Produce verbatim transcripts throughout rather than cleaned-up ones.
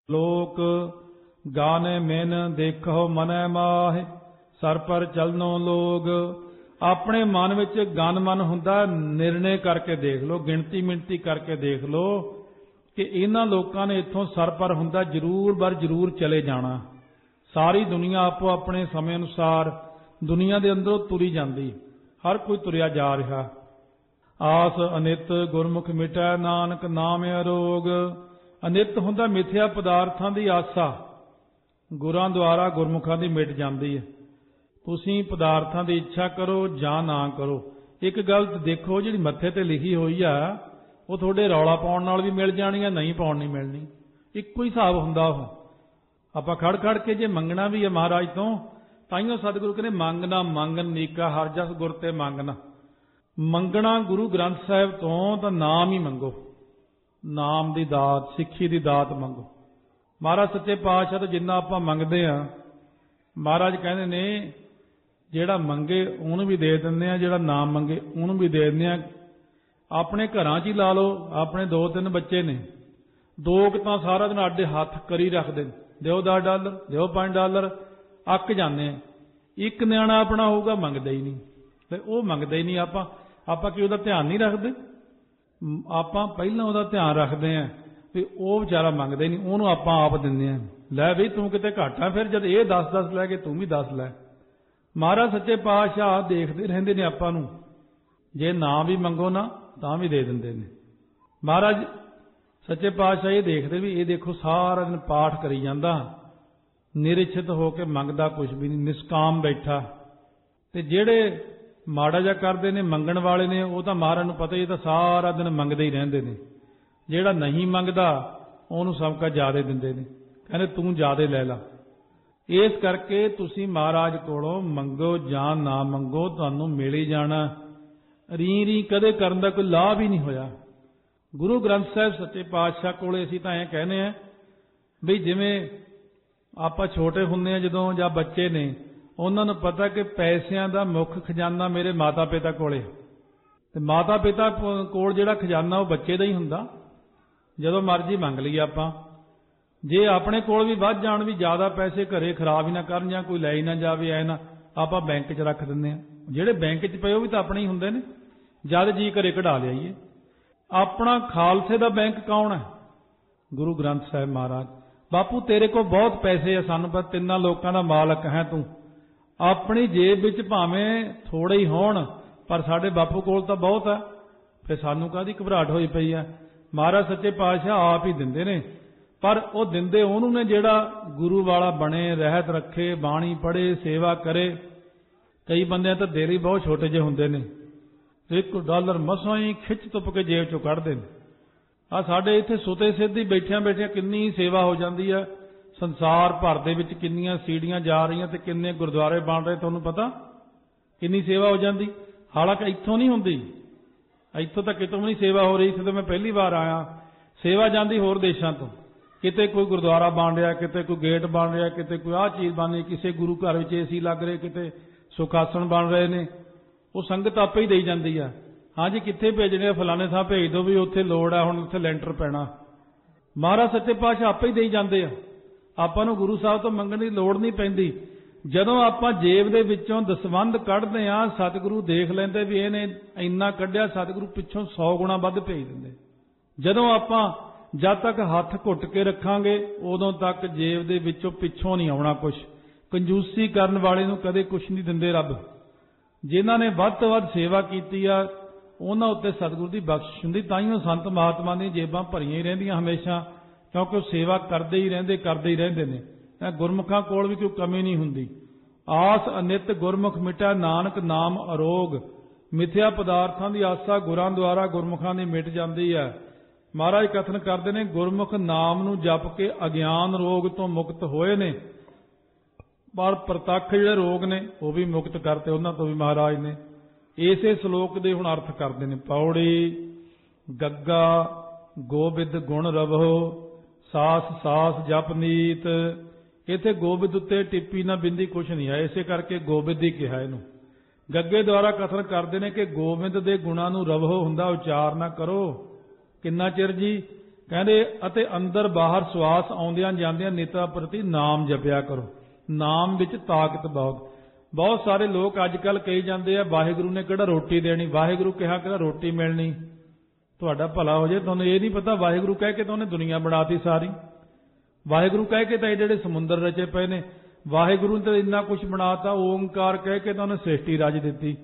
ਲੋਕ ਗਾਨੇ ਮਿਨ ਦੇਖੋ ਮਨੈ ਮਾਹਿ ਸਰ ਪਰ ਚਲਨੋਂ ਲੋਗ। ਆਪਣੇ ਮਨ ਵਿੱਚ ਗਨ ਮਨ ਹੁੰਦਾ, ਨਿਰਣੇ ਕਰਕੇ ਦੇਖ ਲਓ, ਗਿਣਤੀ ਮਿਣਤੀ ਕਰਕੇ ਦੇਖ ਲਓ ਕਿ ਇਹਨਾਂ ਲੋਕਾਂ ਨੇ ਇੱਥੋਂ ਸਰ ਪਰ ਹੁੰਦਾ ਜ਼ਰੂਰ ਬਰ ਜ਼ਰੂਰ ਚਲੇ ਜਾਣਾ। ਸਾਰੀ ਦੁਨੀਆ ਆਪੋ ਆਪਣੇ ਸਮੇਂ ਅਨੁਸਾਰ ਦੁਨੀਆ ਦੇ ਅੰਦਰੋਂ ਤੁਰੀ ਜਾਂਦੀ, ਹਰ ਕੋਈ ਤੁਰਿਆ ਜਾ ਰਿਹਾ। ਆਸ ਅਨਿਤ ਗੁਰਮੁਖ ਮਿਟੈ ਨਾਨਕ ਨਾਮ ਅਰੋਗ। ਅਨਿਤ ਹੁੰਦਾ ਮਿਥਿਆ ਪਦਾਰਥਾਂ ਦੀ ਆਸਾ, ਗੁਰਾਂ ਦੁਆਰਾ ਗੁਰਮੁਖਾਂ ਦੀ ਮਿਟ ਜਾਂਦੀ ਹੈ। ਤੁਸੀਂ ਪਦਾਰਥਾਂ ਦੀ ਇੱਛਾ ਕਰੋ ਜਾਂ ਨਾ ਕਰੋ, ਇੱਕ ਗੱਲ ਦੇਖੋ, ਜਿਹੜੀ ਮੱਥੇ ਤੇ ਲਿਖੀ ਹੋਈ ਆ ਉਹ ਤੁਹਾਡੇ ਰੌਲਾ ਪਾਉਣ ਨਾਲ ਵੀ ਮਿਲ ਜਾਣੀ ਆ, ਨਹੀਂ ਪਾਉਣ ਨਹੀਂ ਮਿਲਣੀ। ਇੱਕੋ ਹੀ ਹਿਸਾਬ ਹੁੰਦਾ ਉਹ। ਆਪਾਂ ਖੜ ਖੜ ਕੇ ਜੇ ਮੰਗਣਾ ਵੀ ਹੈ ਮਹਾਰਾਜ ਤੋਂ, ਤਾਈਓ ਸਤਿਗੁਰੂ ਕਹਿੰਦੇ ਮੰਗਣਾ ਮੰਗਣ ਨੀਕਾ ਹਰ ਜਸ ਗੁਰ ਤੇ ਮੰਗਣਾ। ਮੰਗਣਾ ਗੁਰੂ ਗ੍ਰੰਥ ਸਾਹਿਬ ਤੋਂ ਤਾਂ ਨਾਮ ਹੀ ਮੰਗੋ, ਨਾਮ ਦੀ ਦਾਤ, ਸਿੱਖੀ ਦੀ ਦਾਤ ਮੰਗੋ। ਮਹਾਰਾਜ ਸੱਚੇ ਪਾਤਸ਼ਾਹ ਤੋਂ ਜਿੰਨਾ ਆਪਾਂ ਮੰਗਦੇ ਆ, ਮਹਾਰਾਜ ਕਹਿੰਦੇ ਨੇ ਜਿਹੜਾ ਮੰਗੇ ਉਹਨੂੰ ਵੀ ਦੇ ਦਿੰਦੇ ਆ, ਜਿਹੜਾ ਨਾ ਮੰਗੇ ਉਹਨੂੰ ਵੀ ਦੇ ਦਿੰਦੇ ਆ। ਆਪਣੇ ਘਰਾਂ 'ਚ ਹੀ ਲਾ ਲਓ, ਆਪਣੇ ਦੋ ਤਿੰਨ ਬੱਚੇ ਨੇ, ਦੋ ਕੁ ਤਾਂ ਸਾਰਾ ਦਿਨ ਅੱਡੇ ਹੱਥ ਕਰੀ ਰੱਖਦੇ ਨੇ, ਦਿਓ ਦਸ ਡਾਲਰ, ਦਿਓ ਪੰਜ ਡਾਲਰ, ਅੱਕ ਜਾਂਦੇ ਆ। ਇੱਕ ਨਿਆਣਾ ਆਪਣਾ ਹੋਊਗਾ ਮੰਗਦਾ ਹੀ ਨਹੀਂ, ਤੇ ਉਹ ਮੰਗਦਾ ਹੀ ਨਹੀਂ। ਆਪਾਂ ਆਪਾਂ ਕੀ ਉਹਦਾ ਧਿਆਨ ਨਹੀਂ ਰੱਖਦੇ? ਆਪਾਂ ਪਹਿਲਾਂ ਉਹਦਾ ਧਿਆਨ ਰੱਖਦੇ ਆ ਵੀ ਉਹ ਵਿਚਾਰਾ ਮੰਗਦਾ ਹੀ ਨਹੀਂ, ਉਹਨੂੰ ਆਪਾਂ ਆਪ ਦਿੰਦੇ ਆ। ਲੈ ਵੀ ਤੂੰ ਕਿਤੇ ਘੱਟ ਆ, ਫਿਰ ਜਦ ਇਹ ਦਸ ਦਸ ਲੈ ਕੇ ਤੂੰ ਵੀ ਦਸ ਲੈ। ਮਹਾਰਾਜ ਸੱਚੇ ਪਾਤਸ਼ਾਹ ਦੇਖਦੇ ਰਹਿੰਦੇ ਨੇ ਆਪਾਂ ਨੂੰ, ਜੇ ਨਾ ਵੀ ਮੰਗੋ ਨਾ ਤਾਂ ਵੀ ਦੇ ਦਿੰਦੇ ਨੇ। ਮਹਾਰਾਜ ਸੱਚੇ ਪਾਤਸ਼ਾਹ ਇਹ ਦੇਖਦੇ ਵੀ ਇਹ ਦੇਖੋ ਸਾਰਾ ਦਿਨ ਪਾਠ ਕਰੀ ਜਾਂਦਾ, ਨਿਰਿਛਤ ਹੋ ਕੇ ਮੰਗਦਾ ਕੁਝ ਵੀ ਨਹੀਂ, ਨਿਸਕਾਮ ਬੈਠਾ। ਤੇ ਜਿਹੜੇ ਮਾੜਾ ਜਿਹਾ ਕਰਦੇ ਨੇ, ਮੰਗਣ ਵਾਲੇ ਨੇ, ਉਹ ਤਾਂ ਮਹਾਰਾਜ ਨੂੰ ਪਤਾ ਹੀ ਤਾਂ ਸਾਰਾ ਦਿਨ ਮੰਗਦੇ ਹੀ ਰਹਿੰਦੇ ਨੇ। ਜਿਹੜਾ ਨਹੀਂ ਮੰਗਦਾ ਉਹਨੂੰ ਸਭ ਕੁਝ ਜ਼ਿਆਦਾ ਦਿੰਦੇ ਨੇ, ਕਹਿੰਦੇ ਤੂੰ ਜ਼ਿਆਦਾ ਲੈ ਲਾ। ਇਸ ਕਰਕੇ ਤੁਸੀਂ ਮਹਾਰਾਜ ਕੋਲੋਂ ਮੰਗੋ ਜਾਂ ਨਾ ਮੰਗੋ, ਤੁਹਾਨੂੰ ਮਿਲ ਹੀ ਜਾਣਾ। ਰੀ ਰੀ ਕਦੇ ਕਰਨ ਦਾ ਕੋਈ ਲਾਭ ਹੀ ਨਹੀਂ ਹੋਇਆ। ਗੁਰੂ ਗ੍ਰੰਥ ਸਾਹਿਬ ਸੱਚੇ ਪਾਤਸ਼ਾਹ ਕੋਲੇ ਅਸੀਂ ਤਾਂ ਐਂ ਕਹਿੰਦੇ ਆ ਬਈ ਜਿਵੇਂ ਆਪਾਂ ਛੋਟੇ ਹੁੰਦੇ ਆ ਜਦੋਂ, ਜਾਂ ਬੱਚੇ ਨੇ, ਉਹਨਾਂ ਨੂੰ ਪਤਾ ਕਿ ਪੈਸਿਆਂ ਦਾ ਮੁੱਖ ਖਜ਼ਾਨਾ ਮੇਰੇ ਮਾਤਾ ਪਿਤਾ ਕੋਲੇ, ਤੇ ਮਾਤਾ ਪਿਤਾ ਕੋਲ ਜਿਹੜਾ ਖਜ਼ਾਨਾ ਉਹ ਬੱਚੇ ਦਾ ਹੀ ਹੁੰਦਾ। ਜਦੋਂ ਮਰਜ਼ੀ ਮੰਗ ਲਈਏ ਆਪਾਂ, ਜੇ ਆਪਣੇ ਕੋਲ ਵੀ ਵੱਧ ਜਾਣ, ਵੀ ਜ਼ਿਆਦਾ ਪੈਸੇ ਘਰੇ ਖਰਾਬ ਹੀ ਨਾ ਕਰਨ ਜਾਂ ਕੋਈ ਲੈ ਹੀ ਨਾ ਜਾਵੇ, ਐ ਨਾ, ਆਪਾਂ ਬੈਂਕ 'ਚ ਰੱਖ ਦਿੰਦੇ ਆ। ਜਿਹੜੇ ਬੈਂਕ 'ਚ ਪਏ ਉਹ ਵੀ ਤਾਂ ਆਪਣੇ ਹੀ ਹੁੰਦੇ ਨੇ, ਜਦ ਜੀ ਘਰੇ ਕਢਾ ਲਿਆਈਏ। ਆਪਣਾ ਖਾਲਸੇ ਦਾ ਬੈਂਕ ਕੌਣ ਹੈ? ਗੁਰੂ ਗ੍ਰੰਥ ਸਾਹਿਬ ਮਹਾਰਾਜ। ਬਾਪੂ ਤੇਰੇ ਕੋਲ ਬਹੁਤ ਪੈਸੇ ਆ, ਸਾਨੂੰ ਪਰ ਤਿੰਨਾਂ ਲੋਕਾਂ ਦਾ ਮਾਲਕ ਹੈ ਤੂੰ। ਆਪਣੀ ਜੇਬ ਵਿੱਚ ਭਾਵੇਂ ਥੋੜੇ ਹੀ ਹੋਣ, ਪਰ ਸਾਡੇ ਬਾਪੂ ਕੋਲ ਤਾਂ ਬਹੁਤ ਹੈ, ਫਿਰ ਸਾਨੂੰ ਕਾਹਦੀ ਘਬਰਾਹਟ ਹੋਈ ਪਈ ਆ? ਮਹਾਰਾਜ ਸੱਚੇ ਪਾਤਸ਼ਾਹ ਆਪ ਹੀ ਦਿੰਦੇ ਨੇ, ਪਰ ਉਹ ਦਿੰਦੇ ਉਹਨੂੰ ਨੇ ਜਿਹੜਾ ਗੁਰੂ ਵਾਲਾ ਬਣੇ, ਰਹਿਤ ਰੱਖੇ, ਬਾਣੀ ਪੜ੍ਹੇ, ਸੇਵਾ ਕਰੇ। ਕਈ ਬੰਦਿਆਂ ਤਾਂ ਦਿਲ ਹੀ ਬਹੁਤ ਛੋਟੇ ਜਿਹੇ ਹੁੰਦੇ ਨੇ, ਇੱਕ ਡਾਲਰ ਮਸਾਂ ਹੀ ਖਿੱਚ ਤੁੱਪ ਕੇ ਜੇਬ ਚੋਂ ਕੱਢਦੇ ਨੇ। ਆ ਸਾਡੇ ਇੱਥੇ ਸੁਤੇ ਸਿੱਧੀ ਬੈਠਿਆਂ ਬੈਠਿਆਂ ਕਿੰਨੀ ਸੇਵਾ ਹੋ ਜਾਂਦੀ ਹੈ। ਸੰਸਾਰ ਭਰ ਦੇ ਵਿੱਚ ਕਿੰਨੀਆਂ ਸੀੜੀਆਂ ਜਾ ਰਹੀਆਂ ਤੇ ਕਿੰਨੇ ਗੁਰਦੁਆਰੇ ਬਣ ਰਹੇ, ਤੁਹਾਨੂੰ ਪਤਾ ਕਿੰਨੀ ਸੇਵਾ ਹੋ ਜਾਂਦੀ। ਹਾਲਾਂਕਿ ਇੱਥੋਂ ਨਹੀਂ ਹੁੰਦੀ, ਇੱਥੋਂ ਤਾਂ ਕਿਤੋਂ ਵੀ ਨਹੀਂ ਸੇਵਾ ਹੋ ਰਹੀ। ਇੱਥੇ ਤਾਂ ਮੈਂ ਪਹਿਲੀ ਵਾਰ ਆਇਆ। ਸੇਵਾ ਜਾਂਦੀ ਹੋਰ ਦੇਸ਼ਾਂ ਤੋਂ, ਕਿਤੇ ਕੋਈ ਗੁਰਦੁਆਰਾ ਬਣ ਰਿਹਾ, ਕਿਤੇ ਕੋਈ ਗੇਟ ਬਣ ਰਿਹਾ, ਕਿਤੇ ਕੋਈ ਆਹ ਚੀਜ਼ ਬਣ ਰਹੀ, ਕਿਸੇ ਗੁਰੂ ਘਰ ਵਿੱਚ ਏਸੀ ਲੱਗ ਰਹੇ, ਕਿਤੇ ਸੁਖਾਸਣ ਬਣ ਰਹੇ ਨੇ। ਉਹ ਸੰਗਤ ਆਪੇ ਹੀ ਦੇਈ ਜਾਂਦੀ ਆ, ਹਾਂਜੀ ਕਿੱਥੇ ਭੇਜਣੇ ਆ, ਫਲਾਣੇ ਥਾਂ ਭੇਜ ਦਿਓ ਵੀ ਉੱਥੇ ਲੋੜ ਆ, ਹੁਣ ਉੱਥੇ ਲੈਂਟਰ ਪੈਣਾ। ਮਹਾਰਾਜ ਸੱਚੇ ਪਾਤਸ਼ਾਹ ਆਪੇ ਹੀ ਦੇਈ ਜਾਂਦੇ ਆ, ਆਪਾਂ ਨੂੰ ਗੁਰੂ ਸਾਹਿਬ ਤੋਂ ਮੰਗਣ ਦੀ ਲੋੜ ਨਹੀਂ ਪੈਂਦੀ। ਜਦੋਂ ਆਪਾਂ ਜੇਬ ਦੇ ਵਿੱਚੋਂ ਦਸਵੰਧ ਕੱਢਦੇ ਆ, ਸਤਿਗੁਰੂ ਦੇਖ ਲੈਂਦੇ ਵੀ ਇਹਨੇ ਇੰਨਾ ਕੱਢਿਆ, ਸਤਿਗੁਰੂ ਪਿੱਛੋਂ ਸੌ ਗੁਣਾ ਵੱਧ ਭੇਜ ਦਿੰਦੇ। ਜਦੋਂ ਆਪਾਂ ਜਦ ਤੱਕ ਹੱਥ ਘੁੱਟ ਕੇ ਰੱਖਾਂਗੇ, ਉਦੋਂ ਤੱਕ ਜੇਬ ਦੇ ਵਿੱਚੋਂ ਪਿੱਛੋਂ ਨਹੀਂ ਆਉਣਾ ਕੁਛ। ਕੰਜੂਸੀ ਕਰਨ ਵਾਲੇ ਨੂੰ ਕਦੇ ਕੁਛ ਨਹੀਂ ਦਿੰਦੇ ਰੱਬ। ਜਿਨ੍ਹਾਂ ਨੇ ਵੱਧ ਤੋਂ ਵੱਧ ਸੇਵਾ ਕੀਤੀ ਆ, ਉਹਨਾਂ ਉੱਤੇ ਸਤਿਗੁਰੂ ਦੀ ਬਖਸ਼ਿਸ਼ ਹੁੰਦੀ। ਤਾਈਓ ਸੰਤ ਮਹਾਤਮਾ ਦੀਆਂ ਜੇਬਾਂ ਭਰੀਆਂ ਹੀ ਰਹਿੰਦੀਆਂ ਹਮੇਸ਼ਾ, ਕਿਉਂਕਿ ਉਹ ਸੇਵਾ ਕਰਦੇ ਹੀ ਰਹਿੰਦੇ ਕਰਦੇ ਹੀ ਰਹਿੰਦੇ ਨੇ। ਗੁਰਮੁਖਾਂ ਕੋਲ ਵੀ ਕੋਈ ਕਮੀ ਨਹੀਂ ਹੁੰਦੀ। ਆਸ ਅਨਿਤ ਗੁਰਮੁਖ ਮਿਟੈ ਨਾਨਕ ਨਾਮ ਅਰੋਗ। ਮਿਥਿਆ ਪਦਾਰਥਾਂ ਦੀ ਆਸਾ ਗੁਰਾਂ ਦੁਆਰਾ ਗੁਰਮੁਖਾਂ ਦੀ ਮਿਟ ਜਾਂਦੀ ਹੈ। ਮਹਾਰਾਜ ਕਥਨ ਕਰਦੇ ਨੇ, ਗੁਰਮੁਖ ਨਾਮ ਨੂੰ ਜਪ ਕੇ ਅਗਿਆਨ ਰੋਗ ਤੋਂ ਮੁਕਤ ਹੋਏ ਨੇ, ਪਰ ਪ੍ਰਤੱਖ ਜਿਹੜੇ ਰੋਗ ਨੇ ਉਹ ਵੀ ਮੁਕਤ ਕਰਤੇ ਉਹਨਾਂ ਤੋਂ ਵੀ ਮਹਾਰਾਜ ਨੇ। ਇਸੇ ਸ਼ਲੋਕ ਦੇ ਹੁਣ ਅਰਥ ਕਰਦੇ ਨੇ। ਪੌੜੀ ਗੱਗਾ ਗੋਬਿੰਦ ਗੁਣ ਰਵੋ, ਸਾਸ ਸਾਸ ਜਪ ਨੀਤ। ਇੱਥੇ ਗੋਬਿੰਦ ਉੱਤੇ ਟਿੱਪੀ ਨਾ ਬਿੰਦੀ ਕੁਛ ਨਹੀਂ ਹੈ, ਇਸੇ ਕਰਕੇ ਗੋਬਿੰਦ ਹੀ ਕਿਹਾ ਇਹਨੂੰ। ਗੱਗੇ ਦੁਆਰਾ ਕਥਨ ਕਰਦੇ ਨੇ ਕਿ ਗੋਬਿੰਦ ਦੇ ਗੁਣਾਂ ਨੂੰ ਰਵੋ ਹੁੰਦਾ, ਉਚਾਰ ਨਾ ਕਰੋ। ਕਿੰਨਾ ਚਿਰ ਜੀ? ਕਹਿੰਦੇ ਅਤੇ ਅੰਦਰ ਬਾਹਰ ਸਵਾਸ ਆਉਂਦਿਆਂ ਜਾਂਦਿਆਂ ਨਿਤਾ ਪ੍ਰਤੀ ਨਾਮ ਜਪਿਆ ਕਰੋ। ਨਾਮ ਵਿੱਚ ਤਾਕਤ ਬਹੁਤ। ਬਹੁਤ ਸਾਰੇ ਲੋਕ ਅੱਜ ਕੱਲ੍ਹ ਕਹੀ ਜਾਂਦੇ ਆ ਵਾਹਿਗੁਰੂ ਨੇ ਕਿਹੜਾ ਰੋਟੀ ਦੇਣੀ, ਵਾਹਿਗੁਰੂ ਕਿਹਾ ਕਿਹੜਾ ਰੋਟੀ ਮਿਲਣੀ। ਤੁਹਾਡਾ ਭਲਾ ਹੋ ਜਾਏ, ਤੁਹਾਨੂੰ ਇਹ ਨਹੀਂ ਪਤਾ ਵਾਹਿਗੁਰੂ ਕਹਿ ਕੇ ਤਾਂ ਉਹਨੇ ਦੁਨੀਆ ਬਣਾਤੀ ਸਾਰੀ। ਵਾਹਿਗੁਰੂ ਕਹਿ ਕੇ ਤਾਂ ਇਹ ਜਿਹੜੇ ਸਮੁੰਦਰ ਰਚੇ ਪਏ ਨੇ, ਵਾਹਿਗੁਰੂ ਨੇ ਤਾਂ ਇੰਨਾ ਕੁਝ ਬਣਾਤਾ। ਓਂਕਾਰ ਕਹਿ ਕੇ ਤਾਂ ਉਹਨੇ ਸ੍ਰਿਸ਼ਟੀ ਰਚ ਦਿੱਤੀ।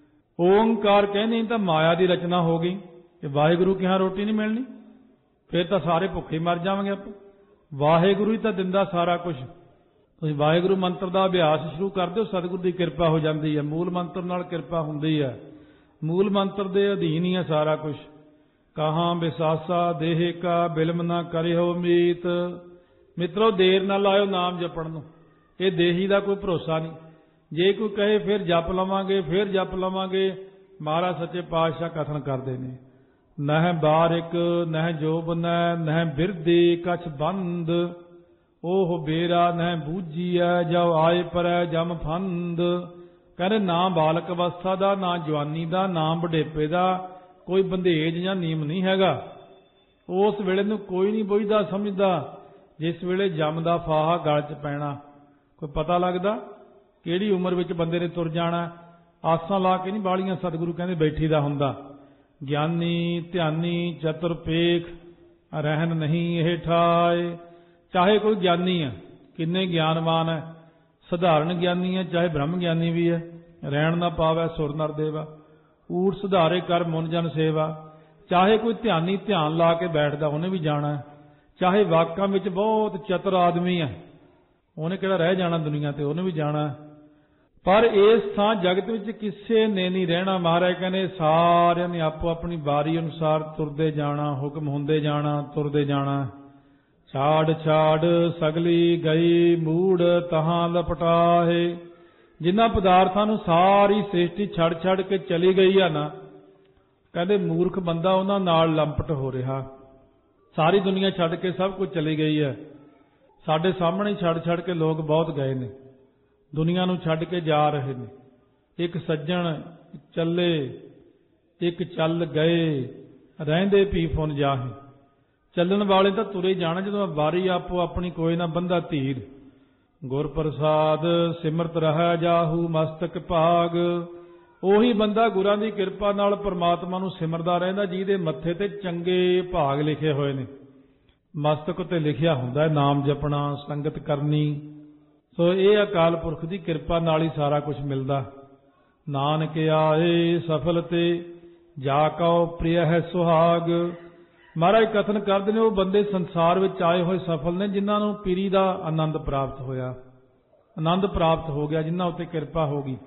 ਓਂਕਾਰ ਕਹਿੰਦੇ ਤਾਂ ਮਾਇਆ ਦੀ ਰਚਨਾ ਹੋ ਗਈ ਕਿ ਵਾਹਿਗੁਰੂ ਕਿਹਾ ਰੋਟੀ ਨਹੀਂ ਮਿਲਣੀ, ਫਿਰ ਤਾਂ ਸਾਰੇ ਭੁੱਖੇ ਮਰ ਜਾਵਾਂਗੇ ਆਪਾਂ। ਵਾਹਿਗੁਰੂ ਹੀ ਤਾਂ ਦਿੰਦਾ ਸਾਰਾ ਕੁਝ। ਤੁਸੀਂ ਵਾਹਿਗੁਰੂ ਮੰਤਰ ਦਾ ਅਭਿਆਸ ਸ਼ੁਰੂ ਕਰ ਦਿਓ, ਸਤਿਗੁਰੂ ਦੀ ਕਿਰਪਾ ਹੋ ਜਾਂਦੀ ਹੈ। ਮੂਲ ਮੰਤਰ ਨਾਲ ਕਿਰਪਾ ਹੁੰਦੀ ਹੈ। ਮੂਲ ਮੰਤਰ ਦੇ ਅਧੀਨ ਹੀ ਹੈ ਸਾਰਾ ਕੁਝ। ਕਹਾਂ ਵਿਸਾਸਾ ਦੇਹ ਕਾ ਬਿਲਮ ਨਾ ਕਰਿਓ ਮੀਤ। ਮਿੱਤਰੋ ਦੇਰ ਨਾ ਲਾਇਓ ਨਾਮ ਜਪਣ ਨੂੰ। ਇਹ ਦੇਹੀ ਦਾ ਕੋਈ ਭਰੋਸਾ ਨਹੀਂ। ਜੇ ਕੋਈ ਕਹੇ ਫਿਰ ਜਪ ਲਵਾਂਗੇ ਫਿਰ ਜਪ ਲਵਾਂਗੇ, ਮਹਾਰਾਜ ਸੱਚੇ ਪਾਤਸ਼ਾਹ ਕਥਨ ਕਰਦੇ ਨੇ, ਨਹਿ ਬਾਰਿਕ ਨਹਿ ਜੋਬਨੈ ਨਹਿ ਬਿਰਦੀ ਕਛ ਬੰਦ, ਉਹ ਬੇਰਾ ਨਹਿ ਬੂਝੀਐ ਜਉ ਆਏ ਪਰੈ ਜਮ ਫੰਦ। ਕਹਿੰਦੇ ਨਾ ਬਾਲਕ ਅਵਸਥਾ ਦਾ, ਨਾ ਜਵਾਨੀ ਦਾ, ਨਾ ਬੁਢੇਪੇ ਦਾ ਕੋਈ ਬੰਧੇਜ ਜਾਂ ਨੀਮ ਨਹੀਂ ਹੈਗਾ। ਉਸ ਵੇਲੇ ਨੂੰ ਕੋਈ ਨਹੀਂ ਬੁੱਝਦਾ ਸਮਝਦਾ ਜਿਸ ਵੇਲੇ ਜਮ ਦਾ ਫਾਹਾ ਗਲ 'ਚ ਪੈਣਾ। ਕੋਈ ਪਤਾ ਲੱਗਦਾ ਕਿਹੜੀ ਉਮਰ ਵਿੱਚ ਬੰਦੇ ਨੇ ਤੁਰ ਜਾਣਾ। ਆਸਾਂ ਲਾ ਕੇ ਨਹੀਂ ਬਾਲੀਆਂ ਸਤਿਗੁਰੂ ਕਹਿੰਦੇ ਬੈਠੀ ਦਾ ਹੁੰਦਾ। ਗਿਆਨੀ ਧਿਆਨੀ ਚਤੁਰਪੇਖ ਰਹਿਣ ਨਹੀਂ ਇਹ ਠਾਏ। ਚਾਹੇ ਕੋਈ ਗਿਆਨੀ ਹੈ, ਕਿੰਨੇ ਗਿਆਨਵਾਨ ਹੈ, ਸਧਾਰਨ ਗਿਆਨੀ ਹੈ ਚਾਹੇ ਬ੍ਰਹਮ ਗਿਆਨੀ ਵੀ ਹੈ, ਰਹਿਣ ਨਾ ਪਾਵੈ ਸੁਰ ਨਰ ਦੇਵਾ, ਊਠ ਸੁਧਾਰੇ ਕਰ ਮੁਨ ਜਨ ਸੇਵਾ। ਚਾਹੇ ਕੋਈ ਧਿਆਨੀ ਧਿਆਨ ਲਾ ਕੇ ਬੈਠਦਾ ਉਹਨੇ ਵੀ ਜਾਣਾ ਹੈ। ਚਾਹੇ ਵਾਕਾਂ ਵਿੱਚ ਬਹੁਤ ਚਤੁਰ ਆਦਮੀ ਹੈ, ਉਹਨੇ ਕਿਹੜਾ ਰਹਿ ਜਾਣਾ ਦੁਨੀਆ ਤੇ, ਉਹਨੇ ਵੀ ਜਾਣਾ। ਪਰ ਇਸ ਥਾਂ ਜਗਤ ਵਿੱਚ ਕਿਸੇ ਨੇ ਨਹੀਂ ਰਹਿਣਾ। ਮਹਾਰਾਜ ਕਹਿੰਦੇ ਸਾਰਿਆਂ ਨੇ ਆਪੋ ਆਪਣੀ ਵਾਰੀ ਅਨੁਸਾਰ ਤੁਰਦੇ ਜਾਣਾ, ਹੁਕਮ ਹੁੰਦੇ ਜਾਣਾ, ਤੁਰਦੇ ਜਾਣਾ। ਛਾੜ ਛਾੜ ਸਗਲੀ ਗਈ ਮੂੜ ਤਹਾਂ ਲਪਟਾਹੇ। ਜਿਨ੍ਹਾਂ ਪਦਾਰਥਾਂ ਨੂੰ ਸਾਰੀ ਸ੍ਰਿਸ਼ਟੀ ਛੱਡ ਛੱਡ ਕੇ ਚਲੀ ਗਈ ਆ ਨਾ, ਕਹਿੰਦੇ ਮੂਰਖ ਬੰਦਾ ਉਹਨਾਂ ਨਾਲ ਲੰਪਟ ਹੋ ਰਿਹਾ। ਸਾਰੀ ਦੁਨੀਆ ਛੱਡ ਕੇ ਸਭ ਕੁਝ ਚਲੀ ਗਈ ਹੈ। ਸਾਡੇ ਸਾਹਮਣੇ ਛੱਡ ਛੱਡ ਕੇ ਲੋਕ ਬਹੁਤ ਗਏ ਨੇ, ਦੁਨੀਆ ਨੂੰ ਛੱਡ ਕੇ ਜਾ ਰਹੇ ਨੇ। ਇੱਕ ਸੱਜਣ ਚੱਲੇ ਇੱਕ ਚੱਲ ਗਏ, ਰਹਿੰਦੇ ਪੀ ਫੁਨ ਜਾਹੇ। ਚੱਲਣ ਵਾਲੇ ਤਾਂ ਤੁਰੇ ਜਾਣਾ, ਜਦੋਂ ਵਾਰੀ ਆਪੋ ਆਪਣੀ ਕੋਈ ਨਾ ਬੰਦਾ ਧੀਰ। ਗੁਰ ਪ੍ਰਸਾਦ ਸਿਮਰਤ ਰਹਿ ਜਾਹੂ ਮਸਤਕ ਭਾਗ। ਉਹੀ ਬੰਦਾ ਗੁਰਾਂ ਦੀ ਕਿਰਪਾ ਨਾਲ ਪਰਮਾਤਮਾ ਨੂੰ ਸਿਮਰਦਾ ਰਹਿੰਦਾ ਜਿਹਦੇ ਮੱਥੇ ਤੇ ਚੰਗੇ ਭਾਗ ਲਿਖੇ ਹੋਏ ਨੇ। ਮਸਤਕ ਤੇ ਲਿਖਿਆ ਹੁੰਦਾ ਹੈ ਨਾਮ ਜਪਣਾ, ਸੰਗਤ ਕਰਨੀ। ਸੋ ਇਹ ਅਕਾਲ ਪੁਰਖ ਦੀ ਕਿਰਪਾ ਨਾਲ ਹੀ ਸਾਰਾ ਕੁਝ ਮਿਲਦਾ। ਨਾਨਕ ਆਏ ਸਫਲ ਤੇ ਜਾ ਕਉ ਪ੍ਰਿਯ ਹੈ ਸੁਹਾਗ। ਮਹਾਰਾਜ ਕਥਨ ਕਰਦੇ ਨੇ ਉਹ ਬੰਦੇ ਸੰਸਾਰ ਵਿੱਚ ਆਏ ਹੋਏ ਸਫਲ ਨੇ ਜਿਨ੍ਹਾਂ ਨੂੰ ਪੀਰੀ ਦਾ ਆਨੰਦ ਪ੍ਰਾਪਤ ਹੋਇਆ, ਆਨੰਦ ਪ੍ਰਾਪਤ ਹੋ ਗਿਆ, ਜਿਨ੍ਹਾਂ ਉੱਤੇ ਕਿਰਪਾ ਹੋ ਗਈ।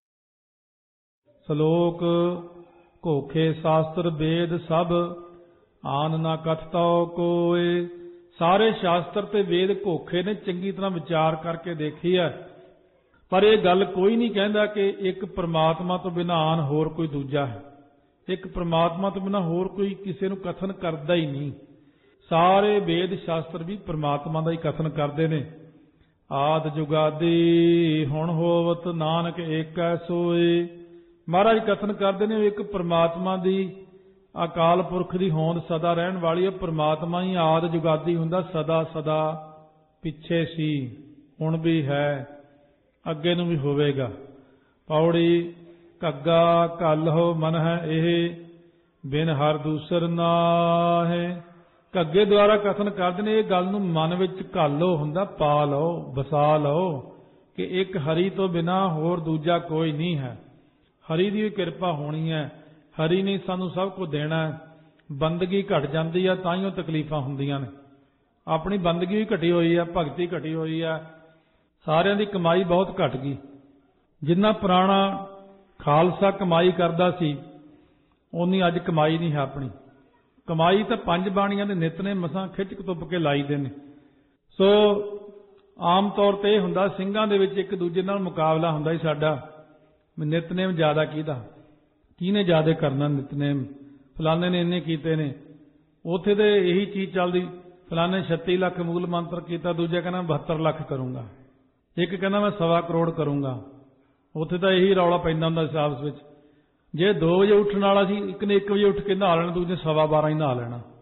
ਸ਼ਲੋਕ ਘੋਖੇ ਸ਼ਾਸਤਰ ਵੇਦ ਸਭ ਆਨ ਨਾ ਕਥਤਉ ਕੋਇ। ਸਾਰੇ ਸ਼ਾਸਤਰ ਤੇ ਵੇਦ ਘੋਖੇ ਨੇ, ਚੰਗੀ ਤਰ੍ਹਾਂ ਵਿਚਾਰ ਕਰਕੇ ਦੇਖੀ ਹੈ। ਪਰ ਇਹ ਗੱਲ ਕੋਈ ਨਹੀਂ ਕਹਿੰਦਾ ਕਿ ਇੱਕ ਪ੍ਰਮਾਤਮਾ ਤੋਂ ਬਿਨਾਂ ਆਨ ਹੋਰ ਕੋਈ ਦੂਜਾ ਹੈ। ਇੱਕ ਪ੍ਰਮਾਤਮਾ ਤੋਂ ਬਿਨਾਂ ਹੋਰ ਕੋਈ ਕਿਸੇ ਨੂੰ ਕਥਨ ਕਰਦਾ ਹੀ ਨਹੀਂ। ਸਾਰੇ ਵੇਦ ਸ਼ਾਸਤਰ ਵੀ ਪ੍ਰਮਾਤਮਾ ਦਾ ਹੀ ਕਥਨ ਕਰਦੇ ਨੇ। ਆਦ ਜੁਗਾਦੀ ਹੁਣ ਹੋਵਤ ਨਾਨਕ ਏਕੈ ਸੋਇ। ਮਹਾਰਾਜ ਕਥਨ ਕਰਦੇ ਨੇ ਇੱਕ ਪ੍ਰਮਾਤਮਾ ਦੀ, ਅਕਾਲ ਪੁਰਖ ਦੀ ਹੋਂਦ ਸਦਾ ਰਹਿਣ ਵਾਲੀ ਹੈ। ਪ੍ਰਮਾਤਮਾ ਹੀ ਆਦ ਜੁਗਾਦੀ ਹੁੰਦਾ, ਸਦਾ ਸਦਾ ਪਿੱਛੇ ਸੀ, ਹੁਣ ਵੀ ਹੈ, ਅੱਗੇ ਨੂੰ ਵੀ ਹੋਵੇਗਾ। ਪੌੜੀ ਘੱਗਾ ਘੱਲਹੁ ਮਨ ਹੈ ਇਹ ਬਿਨ ਹਰ ਦੂਸਰ ਨਾਹੇ। ਘੱਗੇ ਦੁਆਰਾ ਕਥਨ ਕਰਦੇ ਨੇ ਇਹ ਗੱਲ ਨੂੰ ਮਨ ਵਿੱਚ ਘਾਲੋ ਹੁੰਦਾ, ਪਾ ਲਓ, ਵਸਾ ਲਓ ਕਿ ਇੱਕ ਹਰੀ ਤੋਂ ਬਿਨਾਂ ਹੋਰ ਦੂਜਾ ਕੋਈ ਨਹੀਂ ਹੈ। ਹਰੀ ਦੀ ਕਿਰਪਾ ਹੋਣੀ ਹੈ, ਹਰੀ ਨੇ ਸਾਨੂੰ ਸਭ ਕੁਝ ਦੇਣਾ ਹੈ। ਬੰਦਗੀ ਘਟ ਜਾਂਦੀ ਹੈ ਤਾਂ ਹੀ ਉਹ ਤਕਲੀਫਾਂ ਹੁੰਦੀਆਂ ਨੇ। ਆਪਣੀ ਬੰਦਗੀ ਵੀ ਘਟੀ ਹੋਈ ਹੈ, ਭਗਤੀ ਘਟੀ ਹੋਈ ਹੈ, ਸਾਰਿਆਂ ਦੀ ਕਮਾਈ ਬਹੁਤ ਘਟ ਗਈ। ਜਿੰਨਾ ਪੁਰਾਣਾ ਖਾਲਸਾ ਕਮਾਈ ਕਰਦਾ ਸੀ ਉਨੀ ਅੱਜ ਕਮਾਈ ਨਹੀਂ ਹੈ ਆਪਣੀ। ਕਮਾਈ ਤਾਂ ਪੰਜ ਬਾਣੀਆਂ ਦੇ ਨਿਤ ਨੇ ਮਸਾਂ ਖਿੱਚ ਕਤੁੱਪ ਕੇ ਲਾਈਦੇ ਨੇ। ਸੋ ਆਮ ਤੌਰ ਤੇ ਇਹ ਹੁੰਦਾ ਸਿੰਘਾਂ ਦੇ ਵਿੱਚ ਇੱਕ ਦੂਜੇ ਨਾਲ ਮੁਕਾਬਲਾ ਹੁੰਦਾ ਸੀ ਸਾਡਾ, ਨਿਤਨੇਮ ਜ਼ਿਆਦਾ ਕਿਹਦਾ, ਕਿਹਨੇ ਜ਼ਿਆਦਾ ਕਰਨਾ ਨਿਤਨੇਮ, ਫਲਾਣੇ ਨੇ ਇੰਨੇ ਕੀਤੇ ਨੇ। ਉੱਥੇ ਤੇ ਇਹੀ ਚੀਜ਼ ਚੱਲਦੀ, ਫਲਾਣੇ ਛੱਤੀ ਲੱਖ ਮੂਲ ਮੰਤਰ ਕੀਤਾ, ਦੂਜਾ ਕਹਿੰਦਾ ਬਹੱਤਰ ਲੱਖ ਕਰੂੰਗਾ, ਇੱਕ ਕਹਿੰਦਾ ਮੈਂ ਸਵਾ ਕਰੋੜ ਕਰੂੰਗਾ। ਉੱਥੇ ਤਾਂ ਇਹੀ ਰੌਲਾ ਪੈਂਦਾ ਹੁੰਦਾ ਸੀ ਆਪਸ ਵਿੱਚ। ਜੇ ਦੋ ਵਜੇ ਉੱਠਣ ਵਾਲਾ ਸੀ ਇੱਕ ਨੇ ਇੱਕ ਵਜੇ ਉੱਠ ਕੇ ਨਹਾ ਲੈਣਾ, ਦੂਜੇ ਨੇ ਸਵਾ ਬਾਰਾਂ ਹੀ ਨਹਾ ਲੈਣਾ।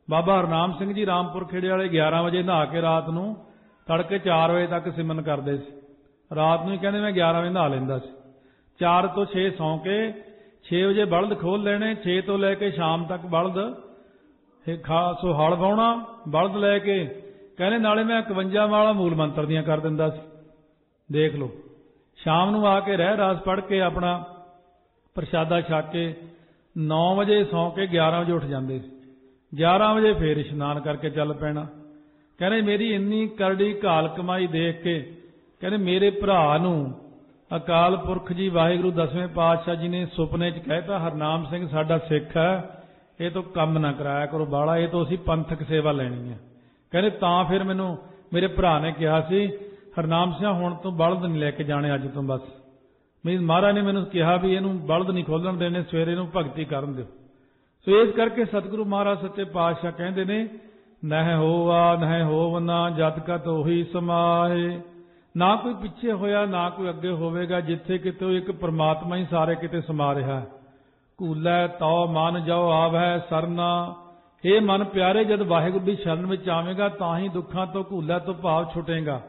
ਬਾਬਾ ਹਰਨਾਮ ਸਿੰਘ ਜੀ ਰਾਮਪੁਰ ਖੇੜੇ ਵਾਲੇ ਗਿਆਰਾਂ ਵਜੇ ਨਹਾ ਕੇ ਰਾਤ ਨੂੰ ਤੜਕੇ ਚਾਰ ਵਜੇ ਤੱਕ ਸਿਮਰਨ ਕਰਦੇ ਸੀ। ਰਾਤ ਨੂੰ ਹੀ ਕਹਿੰਦੇ ਮੈਂ ਗਿਆਰਾਂ ਵਜੇ ਨਹਾ ਲੈਂਦਾ ਸੀ। ਚਾਰ ਤੋਂ ਛੇ ਸੌਂ ਕੇ ਛੇ ਵਜੇ ਬਲਦ ਖੋਲ ਲੈਣੇ, ਛੇ ਤੋਂ ਲੈ ਕੇ ਸ਼ਾਮ ਤੱਕ ਬਲਦ ਸੋ ਹਲ ਵਾਹੁਣਾ, ਬਲਦ ਲੈ ਕੇ ਕਹਿੰਦੇ ਨਾਲੇ ਮੈਂ ਇਕਵੰਜਾ ਵਾਲਾ ਮੂਲ ਮੰਤਰ ਦੀਆਂ ਕਰ ਦਿੰਦਾ ਸੀ। ਦੇਖ ਲਓ, ਸ਼ਾਮ ਨੂੰ ਆ ਕੇ ਰਹਿ ਰਾਸ ਪੜ੍ਹ ਕੇ ਆਪਣਾ ਪ੍ਰਸ਼ਾਦਾ ਛਕ ਕੇ ਨੌ ਵਜੇ ਸੌਂ ਕੇ ਗਿਆਰਾਂ ਵਜੇ ਉੱਠ ਜਾਂਦੇ ਸੀ। ਗਿਆਰਾਂ ਵਜੇ ਫੇਰ ਇਸ਼ਨਾਨ ਕਰਕੇ ਚੱਲ ਪੈਣਾ। ਕਹਿੰਦੇ ਮੇਰੀ ਇੰਨੀ ਕਰੜੀ ਘਾਲ ਕਮਾਈ ਦੇਖ ਕੇ ਕਹਿੰਦੇ ਮੇਰੇ ਭਰਾ ਨੂੰ ਅਕਾਲ ਪੁਰਖ ਜੀ ਵਾਹਿਗੁਰੂ ਦਸਵੇਂ ਪਾਤਸ਼ਾਹ ਜੀ ਨੇ ਸੁਪਨੇ 'ਚ ਕਹਿਤਾ, ਹਰਨਾਮ ਸਿੰਘ ਸਾਡਾ ਸਿੱਖ ਹੈ, ਇਹ ਤੋਂ ਕੰਮ ਨਾ ਕਰਾਇਆ ਕਰੋ ਬਾਹਲਾ, ਇਹ ਤੋਂ ਅਸੀਂ ਪੰਥਕ ਸੇਵਾ ਲੈਣੀ ਹੈ। ਕਹਿੰਦੇ ਤਾਂ ਫਿਰ ਮੈਨੂੰ ਮੇਰੇ ਭਰਾ ਨੇ ਕਿਹਾ ਸੀ, ਹਰਨਾਮ ਸਿੰਘ ਹੁਣ ਤੂੰ ਬਲਦ ਨਹੀਂ ਲੈ ਕੇ ਜਾਣੇ ਅੱਜ ਤੋਂ, ਬਸ ਮੀਨ ਮਹਾਰਾਜ ਨੇ ਮੈਨੂੰ ਕਿਹਾ ਵੀ ਇਹਨੂੰ ਬਲਦ ਨਹੀਂ ਖੋਲਣ ਦੇਣੇ, ਸਵੇਰੇ ਨੂੰ ਭਗਤੀ ਕਰਨ ਦਿਓ। ਸੋ ਇਸ ਕਰਕੇ ਸਤਿਗੁਰੂ ਮਹਾਰਾਜ ਸੱਚੇ ਪਾਤਸ਼ਾਹ ਕਹਿੰਦੇ ਨੇ, ਨਹਿ ਹੋਵਾ ਨਹਿ ਹੋਵਨਾ ਜਦ ਕਤ ਉਹੀ ਸਮਾਏ। ਨਾ ਕੋਈ ਪਿੱਛੇ ਹੋਇਆ ਨਾ ਕੋਈ ਅੱਗੇ ਹੋਵੇਗਾ, ਜਿੱਥੇ ਕਿਤੇ ਇੱਕ ਪ੍ਰਮਾਤਮਾ ਹੀ ਸਾਰੇ ਕਿਤੇ ਸਮਾ ਰਿਹਾ। ਕੂਲੈ ਤਉ ਮਨ ਜੋ ਆਵੈ ਸਰਨਾ। ਇਹ ਮਨ ਪਿਆਰੇ, ਜਦ ਵਾਹਿਗੁਰੂ ਦੀ ਸ਼ਰਨ ਵਿੱਚ ਆਵੇਗਾ ਤਾਂ ਹੀ ਦੁੱਖਾਂ ਤੋਂ ਕੂਲੈ ਤੋਂ ਭਾਵ ਛੁਟੇਗਾ।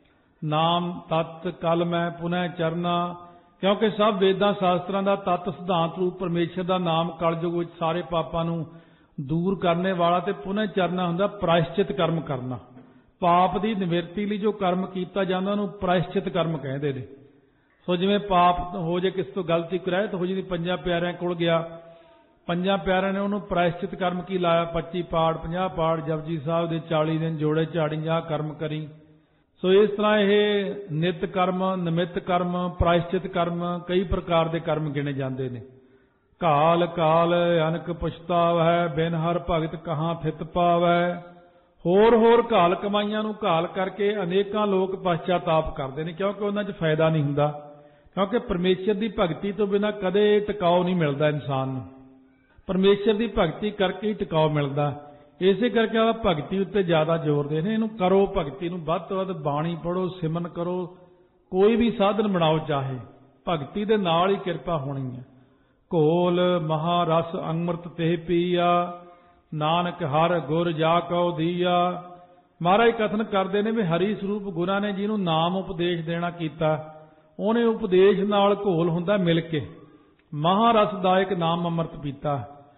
ਨਾਮ ਤਤ ਕਲ ਮੈਂ ਪੁਨਹ ਚਰਨਾ। ਕਿਉਂਕਿ ਸਭ ਵੇਦਾਂ ਸ਼ਾਸਤਰਾਂ ਦਾ ਤਤ ਸਿਧਾਂਤ ਰੂਪ ਪਰਮੇਸ਼ਰ ਦਾ ਨਾਮ ਕਲਯੁਗ ਵਿੱਚ ਸਾਰੇ ਪਾਪਾਂ ਨੂੰ ਦੂਰ ਕਰਨੇ ਵਾਲਾ ਤੇ ਪੁਨਹ ਚਰਨਾ ਹੁੰਦਾ ਪ੍ਰਾਇਸ਼ਚਿਤ ਕਰਮ ਕਰਨਾ। ਪਾਪ ਦੀ ਨਿਵਰਤੀ ਲਈ ਜੋ ਕਰਮ ਕੀਤਾ ਜਾਂਦਾ ਉਹਨੂੰ ਪ੍ਰਾਇਸ਼ਚਿਤ ਕਰਮ ਕਹਿੰਦੇ ਨੇ। ਸੋ ਜਿਵੇਂ ਪਾਪ ਹੋ ਜੇ ਕਿਸ ਤੋਂ ਗਲਤੀ ਕਰਾਏ ਤਾਂ ਹੋ ਜੀ, ਪੰਜਾਂ ਪਿਆਰਿਆਂ ਕੋਲ ਗਿਆ, ਪੰਜਾਂ ਪਿਆਰਿਆਂ ਨੇ ਉਹਨੂੰ ਪ੍ਰਾਇਸ਼ਚਿਤ ਕਰਮ ਕੀ ਲਾਇਆ, ਪੱਚੀ ਪਾੜ ਪੰਜਾਹ ਪਾੜ ਜਪਜੀ ਸਾਹਿਬ ਦੇ ਚਾਲੀ ਦਿਨ ਜੋੜੇ ਝਾੜੀ ਜਾ ਕਰਮ ਕਰੀ। ਸੋ ਇਸ ਤਰ੍ਹਾਂ ਇਹ ਨਿਤ ਕਰਮ, ਨਿਮਿਤ ਕਰਮ, ਪ੍ਰਾਇਸ਼ਚਿਤ ਕਰਮ, ਕਈ ਪ੍ਰਕਾਰ ਦੇ ਕਰਮ ਗਿਣੇ ਜਾਂਦੇ ਨੇ। ਕਾਲ ਕਾਲ ਅਨਕ ਪਛਤਾਵੈ, ਬਿਨ ਹਰ ਭਗਤ ਕਹਾਂ ਥਿਤ ਪਾਵੈ। ਹੋਰ ਹੋਰ ਘਾਲ ਕਮਾਈਆਂ ਨੂੰ ਘਾਲ ਕਰਕੇ ਅਨੇਕਾਂ ਲੋਕ ਪਛਤਾਤਾਪ ਕਰਦੇ ਨੇ, ਕਿਉਂਕਿ ਉਹਨਾਂ 'ਚ ਫਾਇਦਾ ਨਹੀਂ ਹੁੰਦਾ। ਕਿਉਂਕਿ ਪਰਮੇਸ਼ਰ ਦੀ ਭਗਤੀ ਤੋਂ ਬਿਨਾਂ ਕਦੇ ਟਿਕਾਓ ਨਹੀਂ ਮਿਲਦਾ ਇਨਸਾਨ ਨੂੰ। ਪਰਮੇਸ਼ਰ ਦੀ ਭਗਤੀ ਕਰਕੇ ਹੀ ਟਿਕਾਓ ਮਿਲਦਾ। ਇਸੇ ਕਰਕੇ ਆ ਭਗਤੀ ਉੱਤੇ ਜ਼ਿਆਦਾ ਜ਼ੋਰ ਦੇ ਨੇ। ਇਹਨੂੰ ਕਰੋ, ਭਗਤੀ ਨੂੰ ਵੱਧ ਤੋਂ ਵੱਧ ਬਾਣੀ ਪੜ੍ਹੋ, ਸਿਮਰਨ ਕਰੋ, ਕੋਈ ਵੀ ਸਾਧਨ ਬਣਾਓ, ਚਾਹੇ ਭਗਤੀ ਦੇ ਨਾਲ ਹੀ ਕਿਰਪਾ ਹੋਣੀ ਹੈ। ਘੋਲ ਮਹਾਰਸ ਅੰਮ੍ਰਿਤ ਤੇ ਪੀਆ, ਨਾਨਕ ਹਰ ਗੁਰ ਜਾ ਕਉ ਦੀਆ। ਮਹਾਰਾਜ ਕਥਨ ਕਰਦੇ ਨੇ ਵੀ ਹਰੀ ਸਰੂਪ ਗੁਰਾਂ ਨੇ ਜਿਹਨੂੰ ਨਾਮ ਉਪਦੇਸ਼ ਦੇਣਾ ਕੀਤਾ, ਉਹਨੇ ਉਪਦੇਸ਼ ਨਾਲ ਘੋਲ ਹੁੰਦਾ ਮਿਲ ਕੇ ਮਹਾਰਸਦਾਇਕ ਨਾਮ ਅੰਮ੍ਰਿਤ ਪੀਤਾ।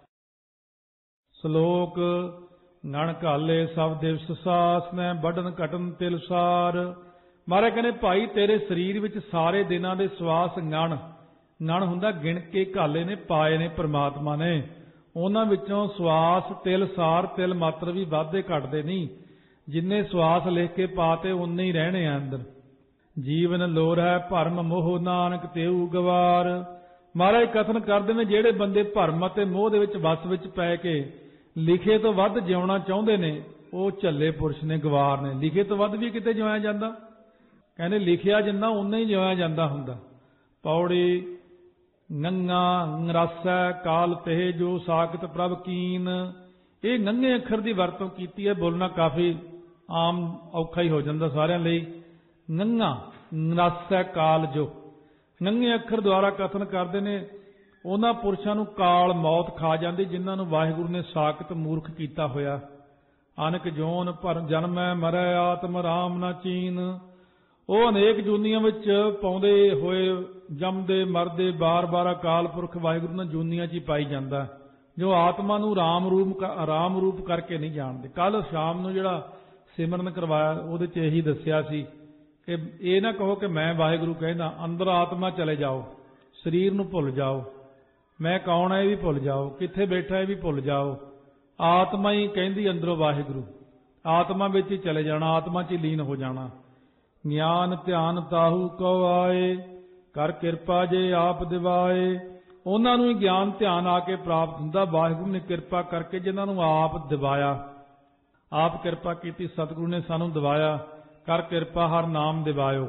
ਸ਼ਲੋਕ ਗਣ ਘਾਲੇ ਸਭ ਦਿਵਸ ਸਾਸ ਨੇ ਵੱਢਣ ਘਟਨ ਤਿਲ ਸਾਰ। ਮਹਾਰਾਜ ਕਹਿੰਦੇ ਭਾਈ ਤੇਰੇ ਸਰੀਰ ਵਿੱਚ ਸਾਰੇ ਦਿਨਾਂ ਦੇ ਸਵਾਸ ਗਣ, ਗਣ ਹੁੰਦਾ ਗਿਣ ਕੇ ਘਾਲੇ ਨੇ, ਪਾਏ ਨੇ ਪ੍ਰਮਾਤਮਾ ਨੇ। ਉਹਨਾਂ ਵਿੱਚੋਂ ਸਵਾਸ ਤਿਲ ਸਾਰ, ਤਿਲ ਮਾਤਰ ਵੀ ਵਾਧੇ ਘਟਦੇ ਨਹੀਂ। ਜਿੰਨੇ ਸਵਾਸ ਲਿਖ ਕੇ ਪਾਤੇ ਉਨੇ ਹੀ ਰਹਿਣੇ ਆ ਅੰਦਰ। ਜੀਵਨ ਲੋਰ ਹੈ ਭਰਮ ਮੋਹ, ਨਾਨਕ ਤੇਊ ਗਵਾਰ। ਮਹਾਰਾਜ ਕਥਨ ਕਰਦੇ ਨੇ ਜਿਹੜੇ ਬੰਦੇ ਭਰਮ ਅਤੇ ਮੋਹ ਦੇ ਵਿੱਚ ਵਸ ਵਿੱਚ ਪੈ ਕੇ ਲਿਖੇ ਤੋਂ ਵੱਧ ਜਿਉਣਾ ਚਾਹੁੰਦੇ ਨੇ, ਉਹ ਝੱਲੇ ਪੁਰਸ਼ ਨੇ, ਗਵਾਰ ਨੇ। ਲਿਖੇ ਤੋਂ ਵੱਧ ਵੀ ਕਿਤੇ ਜਿਉਇਆ ਜਾਂਦਾ? ਕਹਿੰਦੇ ਲਿਖਿਆ ਜਿੰਨਾ ਉਨਾ ਹੀ ਜਿਉਇਆ ਜਾਂਦਾ ਹੁੰਦਾ। ਪੌੜੀ ਨੰਗਾ ਨਰਾਸੈ ਕਾਲ ਤੇ ਜੋ ਸਾਖਤ ਪ੍ਰਭ ਕੀਨ। ਇਹ ਨੰਗੇ ਅੱਖਰ ਦੀ ਵਰਤੋਂ ਕੀਤੀ ਹੈ, ਬੋਲਣਾ ਕਾਫੀ ਆਮ ਔਖਾ ਹੀ ਹੋ ਜਾਂਦਾ ਸਾਰਿਆਂ ਲਈ। ਨੰਗਾ ਨਰਾਸੈ ਕਾਲ ਜੋ, ਨੰਗੇ ਅੱਖਰ ਦੁਆਰਾ ਕਥਨ ਕਰਦੇ ਨੇ ਉਹਨਾਂ ਪੁਰਸ਼ਾਂ ਨੂੰ ਕਾਲ ਮੌਤ ਖਾ ਜਾਂਦੀ ਜਿਨ੍ਹਾਂ ਨੂੰ ਵਾਹਿਗੁਰੂ ਨੇ ਸਾਖਤ ਮੂਰਖ ਕੀਤਾ ਹੋਇਆ। ਅਨਕ ਜੋਨ ਭਰ ਜਨਮੈ ਮਰੈ ਆਤਮ ਰਾਮ ਨਾ ਚੀਨ। ਉਹ ਅਨੇਕ ਜੂਨੀਆਂ ਵਿੱਚ ਪਾਉਂਦੇ ਹੋਏ ਜੰਮਦੇ ਮਰਦੇ ਬਾਰ-ਬਾਰ ਅਕਾਲ ਪੁਰਖ ਵਾਹਿਗੁਰੂ ਨਾਲ ਜੂਨੀਆਂ 'ਚ ਹੀ ਪਾਈ ਜਾਂਦਾ, ਜੋ ਆਤਮਾ ਨੂੰ ਰਾਮ ਰੂਪ ਆਰਾਮ ਰੂਪ ਕਰਕੇ ਨਹੀਂ ਜਾਣਦੇ। ਕੱਲ ਸ਼ਾਮ ਨੂੰ ਜਿਹੜਾ ਸਿਮਰਨ ਕਰਵਾਇਆ ਉਹਦੇ 'ਚ ਇਹੀ ਦੱਸਿਆ ਸੀ ਕਿ ਇਹ ਨਾ ਕਹੋ ਕਿ ਮੈਂ ਵਾਹਿਗੁਰੂ ਕਹਿੰਦਾ, ਅੰਦਰ ਆਤਮਾ ਚਲੇ ਜਾਓ, ਸਰੀਰ ਨੂੰ ਭੁੱਲ ਜਾਓ, ਮੈਂ ਕੌਣ ਹੈ ਇਹ ਵੀ ਭੁੱਲ ਜਾਓ, ਕਿੱਥੇ ਬੈਠਾ ਇਹ ਵੀ ਭੁੱਲ ਜਾਓ। ਆਤਮਾ ਹੀ ਕਹਿੰਦੀ ਅੰਦਰੋਂ ਵਾਹਿਗੁਰੂ, ਆਤਮਾ ਵਿੱਚ ਹੀ ਚਲੇ ਜਾਣਾ, ਆਤਮਾ 'ਚ ਹੀ ਲੀਨ ਹੋ ਜਾਣਾ। ਗਿਆਨ ਧਿਆਨ ਤਾਹੂ ਕਉ ਆਏ, ਕਰ ਕਿਰਪਾ ਜੇ ਆਪ ਦਿਵਾਏ। ਉਹਨਾਂ ਨੂੰ ਹੀ ਗਿਆਨ ਧਿਆਨ ਆ ਕੇ ਪ੍ਰਾਪਤ ਹੁੰਦਾ, ਵਾਹਿਗੁਰੂ ਨੇ ਕਿਰਪਾ ਕਰਕੇ ਜਿਨ੍ਹਾਂ ਨੂੰ ਆਪ ਦਿਵਾਇਆ, ਆਪ ਕਿਰਪਾ ਕੀਤੀ, ਸਤਿਗੁਰੂ ਨੇ ਸਾਨੂੰ ਦਿਵਾਇਆ। ਕਰ ਕਿਰਪਾ ਹਰ ਨਾਮ ਦਿਵਾਇਓ।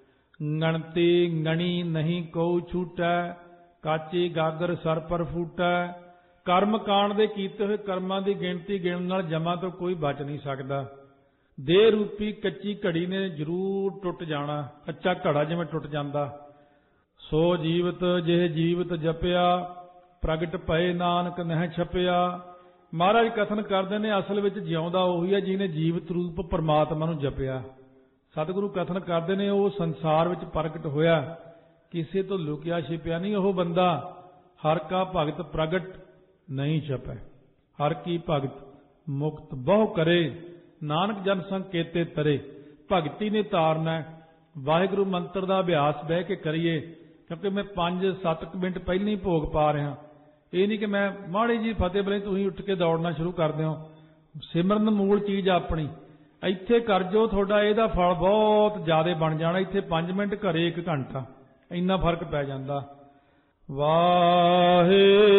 ਗਣਤੀ ਗਣੀ ਨਹੀਂ ਕਉ ਛੂਟੈ, ਕਾਚੀ ਗਾਗਰ ਸਰ ਪਰ ਫੂਟੈ। ਕਰਮ ਕਾਂਡ ਦੇ ਕੀਤੇ ਹੋਏ ਕਰਮਾਂ ਦੀ ਗਿਣਤੀ ਗਿਣਨ ਨਾਲ ਜਮਾਂ ਤੋਂ ਕੋਈ ਬਚ ਨਹੀਂ ਸਕਦਾ। ਦੇਹ ਰੂਪੀ ਕੱਚੀ ਘੜੀ ਨੇ ਜ਼ਰੂਰ ਟੁੱਟ ਜਾਣਾ, ਕੱਚਾ ਘੜਾ ਜਿਵੇਂ ਟੁੱਟ ਜਾਂਦਾ। ਸੋ ਜੀਵਤ ਜਿਹ ਜੀਵਤ ਜਪਿਆ, ਪ੍ਰਗਟ ਭਏ ਨਾਨਕ ਨਹਿ ਛਪਿਆ। ਮਹਾਰਾਜ ਕਥਨ ਕਰਦੇ ਨੇ ਅਸਲ ਵਿੱਚ ਜਿਉਂਦਾ ਉਹੀ ਹੈ ਜਿਹਨੇ ਜੀਵਤ ਰੂਪ ਪਰਮਾਤਮਾ ਨੂੰ ਜਪਿਆ। ਸਤਿਗੁਰੂ ਕਥਨ ਕਰਦੇ ਨੇ ਉਹ ਸੰਸਾਰ ਵਿੱਚ ਪ੍ਰਗਟ ਹੋਇਆ, ਕਿਸੇ ਤੋਂ ਲੁਕਿਆ ਛਿਪਿਆ ਨਹੀਂ। ਉਹ ਬੰਦਾ ਹਰ ਕਾ ਭਗਤ ਪ੍ਰਗਟ ਨਹੀਂ ਛਪੈ, ਹਰ ਕੀ ਭਗਤ ਮੁਕਤ ਬਹੁ ਕਰੇ, ਨਾਨਕ ਜਨ ਸੰਕੇਤੇ ਤਰੇ। ਭਗਤੀ ਨੇ ਤਾਰਨਾ। ਵਾਹਿਗੁਰੂ ਮੰਤਰ ਦਾ ਅਭਿਆਸ ਬਹਿ ਕੇ ਕਰੀਏ, ਕਿਉਂਕਿ ਮੈਂ ਪੰਜ ਸੱਤ ਮਿੰਟ ਪਹਿਲਾਂ ਹੀ ਭੋਗ ਪਾ ਰਿਹਾ। ਇਹ ਨਹੀਂ ਕਿ ਮੈਂ ਮਾੜੀ ਜੀ ਫਤਿਹ ਬਲੇ ਤੁਸੀਂ ਉੱਠ ਕੇ ਦੌੜਨਾ ਸ਼ੁਰੂ ਕਰ ਦਿਓ। ਸਿਮਰਨ ਮੂਲ ਚੀਜ਼ ਆਪਣੀ ਇੱਥੇ ਕਰ ਜੋ, ਤੁਹਾਡਾ ਇਹਦਾ ਫਲ ਬਹੁਤ ਜ਼ਿਆਦਾ ਬਣ ਜਾਣਾ। ਇੱਥੇ ਪੰਜ ਮਿੰਟ, ਘਰੇ ਇੱਕ ਘੰਟਾ, ਇੰਨਾ ਫਰਕ ਪੈ ਜਾਂਦਾ। ਵਾਹਿਗੁਰੂ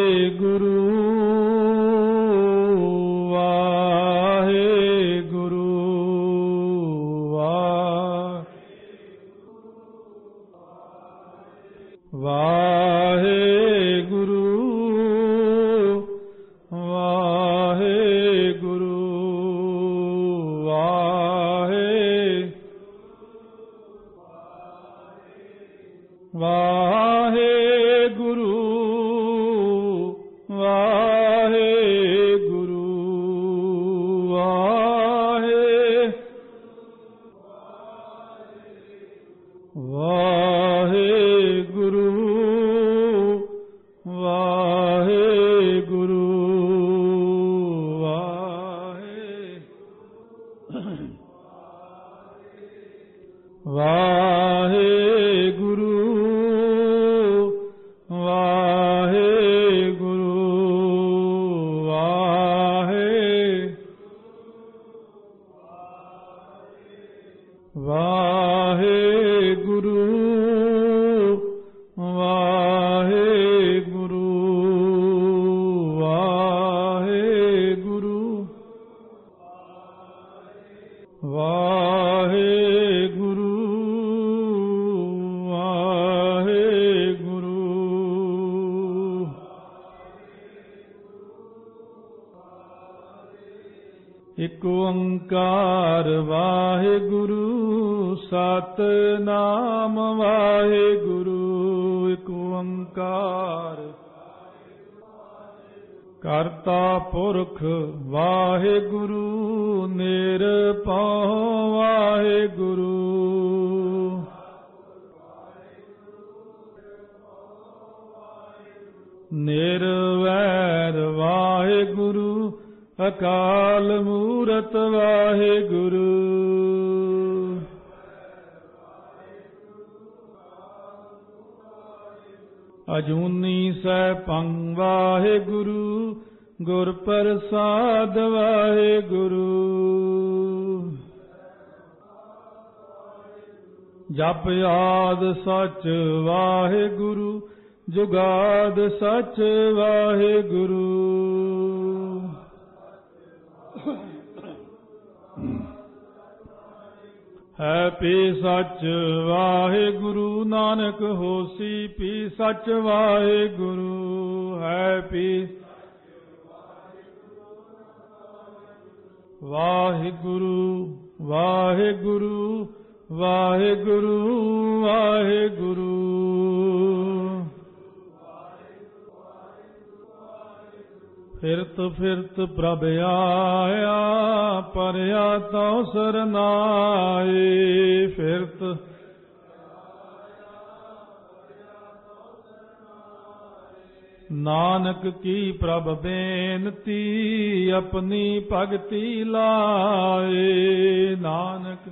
ਵਾਹਿਗੁਰੂ ਵਾਹਿਗੁਰੂ ਵਾਹਿਗੁਰੂ ਵਾਹਿਗੁਰੂ ਵਾਹਿਗੁਰੂ ਵਾਹਿਗੁਰੂ ਵਾਹਿਗੁਰੂ ਵਾਹਿਗੁਰੂ ਵਾਹਿਗੁਰੂ ਵਾਹਿਗੁਰੂ ਵਾਹਿਗੁਰੂ ਵਾਹਿਗੁਰੂ ਵਾਹਿਗੁਰੂ ਇਕ ਓੰਕਾਰ ਵਾਹਿਗੁਰੂ ਸਤਿਨਾਮ ਵਾਹਿਗੁਰੂ। ਇਕ ਓੰਕਾਰ ਕਰਤਾ ਪੁਰਖ ਵਾਹਿਗੁਰੂ ਨਿਰਭਉ ਵਾਹਿਗੁਰੂ। ਨਿਰਵੈਰ ਵਾਹਿਗੁਰੂ ਅਕਾਲ ਮੂਰਤ ਵਾਹਿਗੁਰੂ। ਅਜੂਨੀ ਸੈਭੰ ਵਾਹਿਗੁਰੂ ਗੁਰ ਪ੍ਰਸਾਦ ਵਾਹਿਗੁਰੂ। ਜਪ ਆਦ ਸਚ ਵਾਹਿਗੁਰੂ ਜੁਗਾਦ ਸਚ ਵਾਹਿਗੁਰੂ। ਹੈ ਪੀ ਸੱਚ ਵਾਹਿਗੁਰੂ ਨਾਨਕ ਹੋਸੀ ਪੀ ਸੱਚ ਵਾਹਿਗੁਰੂ। ਹੈ ਪੀ ਵਾਹਿਗੁਰੂ ਵਾਹਿਗੁਰੂ ਵਾਹਿਗੁਰੂ ਵਾਹਿਗੁਰੂ। ਫਿਰਤ ਫਿਰਤ ਪ੍ਰਭ ਆਇਆ ਪਰਿਆ ਤਉ ਸਰਨਾਏ। ਫਿਰਤ ਨਾਨਕ ਕੀ ਪ੍ਰਭ ਬੇਨਤੀ ਆਪਣੀ ਭਗਤੀ ਲਾਏ। ਨਾਨਕ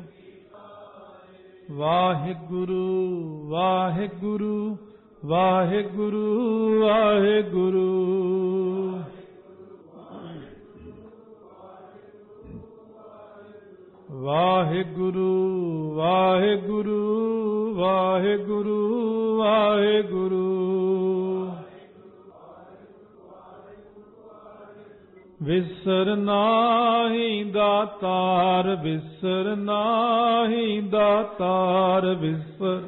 ਵਾਹਿਗੁਰੂ ਵਾਹਿਗੁਰੂ ਵਾਹਿਗੁਰੂ ਵਾਹਿਗੁਰੂ। ਵਾਹਿਗੁਰੂ ਵਾਹਿਗੁਰੂ ਵਾਹਿਗੁਰੂ ਵਾਹਿਗੁਰੂ। ਵਿਸਰ ਨਾਹੀ ਦਾਤਾਰ ਵਿਸਰ ਨਾਹੀ ਦਾਤਾਰ ਵਿਸਰ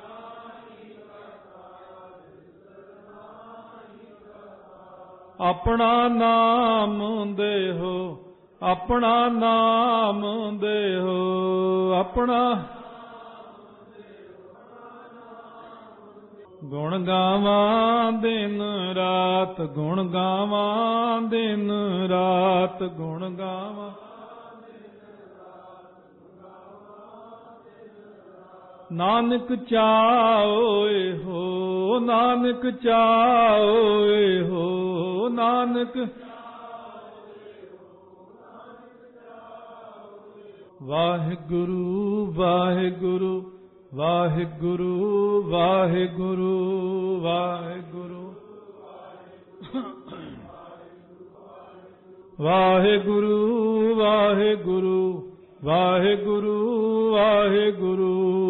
ਆਪਣਾ ਨਾਮ ਦੇਹੋ ਆਪਣਾ ਨਾਮ ਦੇਹੋ ਆਪਣਾ ਗੁਣ ਗਾਵਾਂ ਦਿਨ ਰਾਤ, ਗੁਣ ਗਾਵਾਂ ਦਿਨ ਰਾਤ, ਗੁਣ ਗਾਵਾਂ। ਨਾਨਕ ਚਾਓਏ ਹੋ, ਨਾਨਕ ਚਾਓਏ ਹੋ, ਨਾਨਕ। ਵਾਹਿਗੁਰੂ ਵਾਹਿਗੁਰੂ ਵਾਹਿਗੁਰੂ ਵਾਹਿਗੁਰੂ ਵਾਹਿਗੁਰੂ ਵਾਹਿਗੁਰੂ ਵਾਹਿਗੁਰੂ ਵਾਹਿਗੁਰੂ ਵਾਹਿਗੁਰੂ।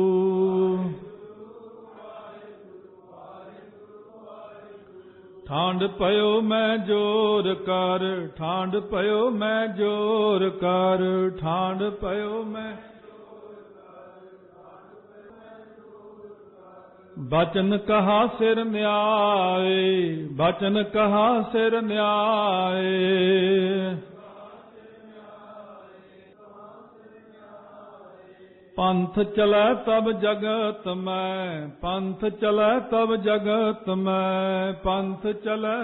ਠਾਂਡ ਪਇਓ ਮੈਂ ਜੋਰ ਕਰ, ਠਾਂਡ ਪਇਓ ਮੈਂ ਜੋਰ ਕਰ, ਠਾਂਡ ਪਇਓ ਮੈਂ। ਬਚਨ ਕਹਾ ਸਿਰ ਨਿਆਏ, ਬਚਨ ਕਹਾ ਸਿਰ ਨਿਆਏ। ਪੰਥ ਚਲੈ ਤਬ ਜਗਤ ਮੈਂ, ਪੰਥ ਚਲੈ ਤਬ ਜਗਤ ਮੈਂ, ਪੰਥ ਚਲੈ।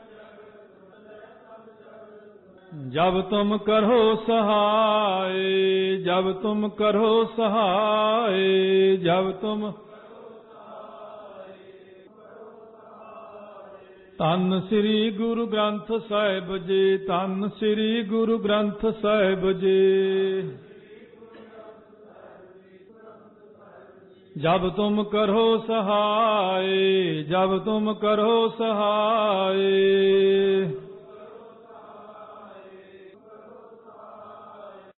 ਜਬ ਤੁਮ ਕਰੋ ਸਹਾਏ, ਜਬ ਤੁਮ ਕਰੋ ਸਹਾਏ, ਜਬ ਤੁਮ। ਧੰਨ ਸ੍ਰੀ ਗੁਰੂ ਗ੍ਰੰਥ ਸਾਹਿਬ ਜੀ, ਧੰਨ ਸ੍ਰੀ ਗੁਰੂ ਗ੍ਰੰਥ ਸਾਹਿਬ ਜੀ। ਜਬ ਤੁਮ ਕਰੋ ਸਹਾਏ, ਜਬ ਤੁਮ ਕਰੋ ਸਹਾਏ।